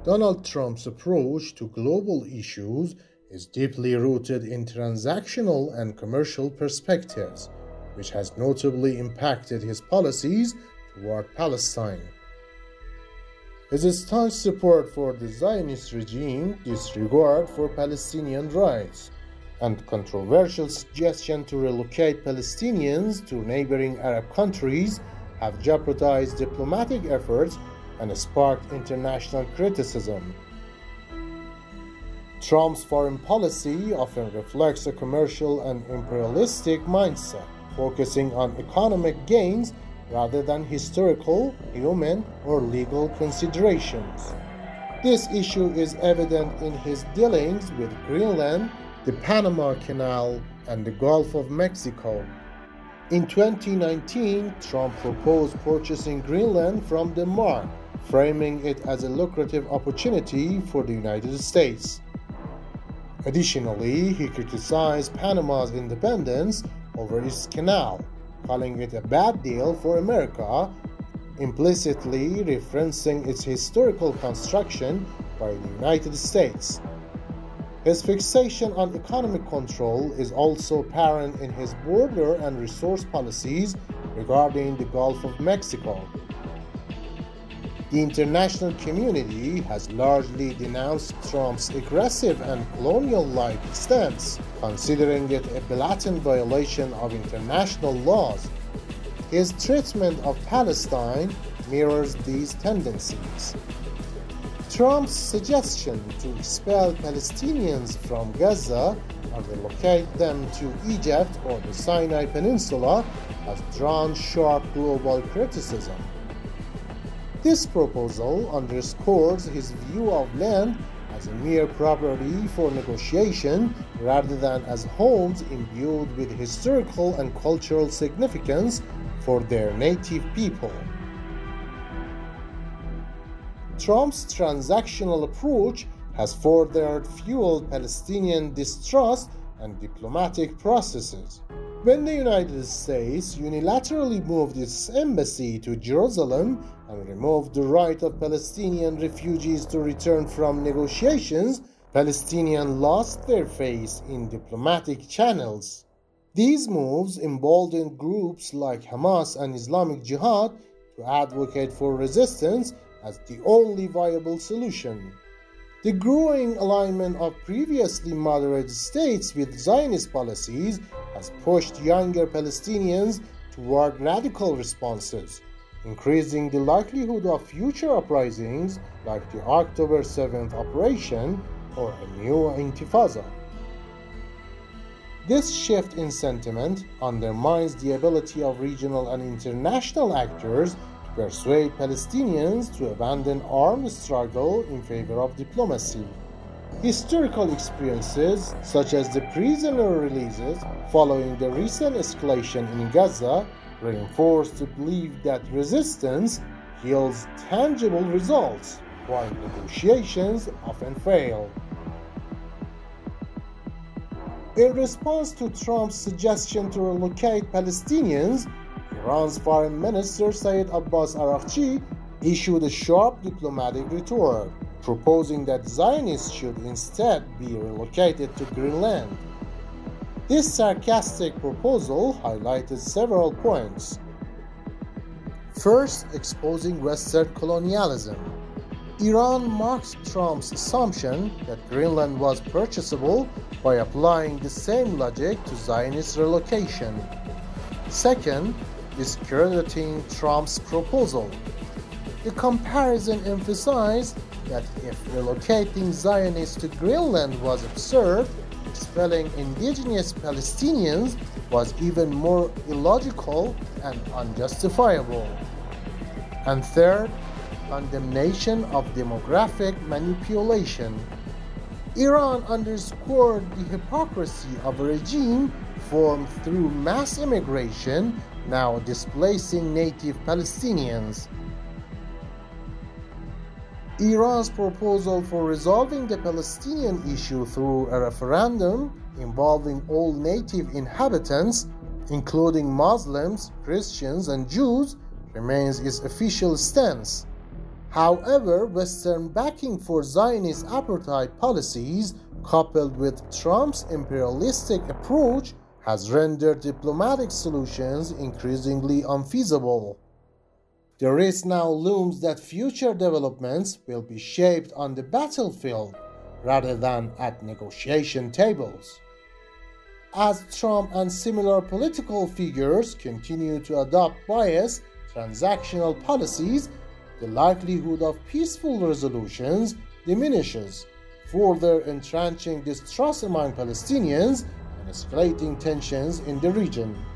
Donald Trump's approach to global issues is deeply rooted in transactional and commercial perspectives, which has notably impacted his policies toward Palestine. His staunch support for the Zionist regime, disregard for Palestinian rights, and controversial suggestion to relocate Palestinians to neighboring Arab countries have jeopardized diplomatic efforts and sparked international criticism. Trump's foreign policy often reflects a commercial and imperialistic mindset, focusing on economic gains rather than historical, human, or legal considerations. This issue is evident in his dealings with Greenland, the Panama Canal, and the Gulf of Mexico. In 2019, Trump proposed purchasing Greenland from Denmark, framing it as a lucrative opportunity for the United States. Additionally, he criticized Panama's independence over its canal, calling it a bad deal for America, implicitly referencing its historical construction by the United States. His fixation on economic control is also apparent in his border and resource policies regarding the Gulf of Mexico. The international community has largely denounced Trump's aggressive and colonial-like stance, considering it a blatant violation of international laws. His treatment of Palestine mirrors these tendencies. Trump's suggestion to expel Palestinians from Gaza and relocate them to Egypt or the Sinai Peninsula has drawn sharp global criticism. This proposal underscores his view of land as a mere property for negotiation rather than as homes imbued with historical and cultural significance for their native people. Trump's transactional approach has further fueled Palestinian distrust and diplomatic processes. When the United States unilaterally moved its embassy to Jerusalem and removed the right of Palestinian refugees to return from negotiations, Palestinians lost their face in diplomatic channels. These moves emboldened groups like Hamas and Islamic Jihad to advocate for resistance as the only viable solution. The growing alignment of previously moderate states with Zionist policies has pushed younger Palestinians toward radical responses, increasing the likelihood of future uprisings like the October 7th operation or a new intifada. This shift in sentiment undermines the ability of regional and international actors to persuade Palestinians to abandon armed struggle in favor of diplomacy. Historical experiences, such as the prisoner releases following the recent escalation in Gaza, reinforce the belief that resistance yields tangible results, while negotiations often fail. In response to Trump's suggestion to relocate Palestinians, Iran's Foreign Minister Saeed Abbas Araghchi issued a sharp diplomatic retort, proposing that Zionists should instead be relocated to Greenland. This sarcastic proposal highlighted several points. First, exposing Western colonialism. Iran mocked Trump's assumption that Greenland was purchasable by applying the same logic to Zionist relocation. Second, discrediting Trump's proposal. The comparison emphasized that if relocating Zionists to Greenland was absurd, expelling indigenous Palestinians was even more illogical and unjustifiable. And third, condemnation of demographic manipulation. Iran underscored the hypocrisy of a regime formed through mass immigration, now displacing native Palestinians. Iran's proposal for resolving the Palestinian issue through a referendum involving all native inhabitants, including Muslims, Christians, and Jews, remains its official stance. However, Western backing for Zionist apartheid policies, coupled with Trump's imperialistic approach, has rendered diplomatic solutions increasingly unfeasible. The risk now looms that future developments will be shaped on the battlefield rather than at negotiation tables. As Trump and similar political figures continue to adopt biased, transactional policies, the likelihood of peaceful resolutions diminishes, further entrenching distrust among Palestinians and escalating tensions in the region.